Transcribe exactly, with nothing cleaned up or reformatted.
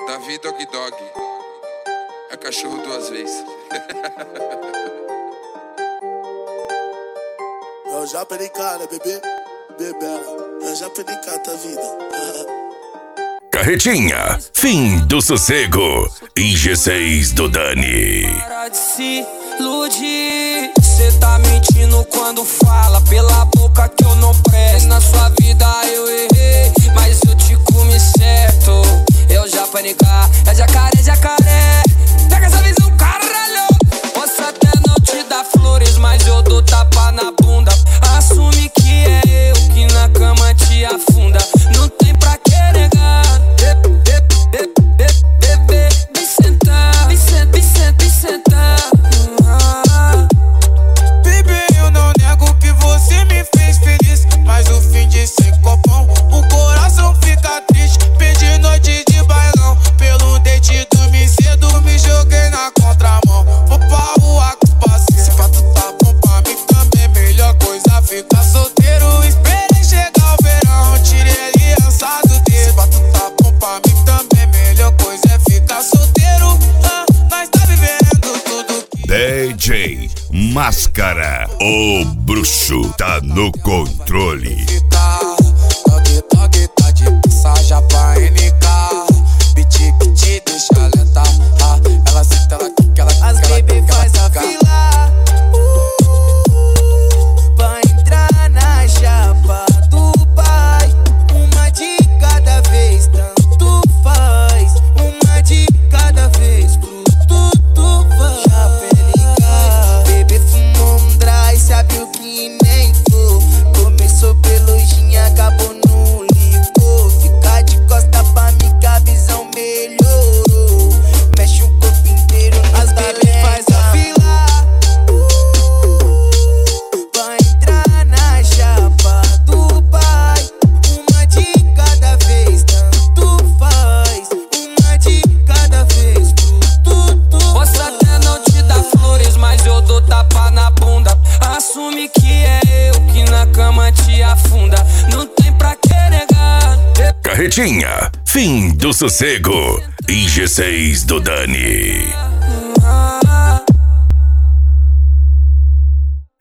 Davi Dog Dog. É cachorro duas vezes. Eu já perdi cara, bebê, bebela. Eu já perdi cara, vida. Carretinha, fim do sossego. I G seis do Dani. Para de se iludir. Cê tá mentindo quando fala pela boca que eu não presto. Na sua vida eu errei, mas eu te comi certo. Eu já panicar, é jacaré, jacaré. Pega essa visão, caralho. Posso até não te dar flores, mas eu dou tapa na bunda. Assume que é eu que na cama te afunda. Não tem pra que negar. Bebê, vem sentar, vem sentar, vem sentar, vem sentar. Bebê, eu não nego que você me fez feliz, mas o fim de ser copão, o coração fica triste. Perdi noite de bailão, pelo dente dormi cedo, me joguei na contramão. Vou pra rua com os parceiros, se pra tu tá bom pra mim também, melhor coisa ficar solteiro. Esperei chegar o verão, tirei aliança do dedo. Se pra tu tá bom pra mim também, melhor coisa é ficar solteiro. Ah, nós tá vivendo tudo que... D J Máscara, o bruxo tá no controle. Dog, dog, tá de passagem pra N K. Beat que te deixa lenta. Ah, ela senta, ela quica, ela quica. As baby faz a fila pra entrar na chapa do pai. Uma de cada vez, tanto faz. Uma de cada vez, pro tudo faz. Chapelica, bebê fumou um dry, sabe o que nem for. Começou pelojinha, acabou no licor. Fica de costa pra mim que a visão melhorou. Mexe o corpo inteiro, as baby faz a fila pra entrar na chapa do pai. Uma de cada vez, tanto faz. Uma de cada vez, pro tudo. Posso até não te dar flores, mas eu dou tapa na bunda. Assume que é eu que na cama te afunda. Não tem pra que negar. Carretinha, fim do sossego. I G seis do Dani.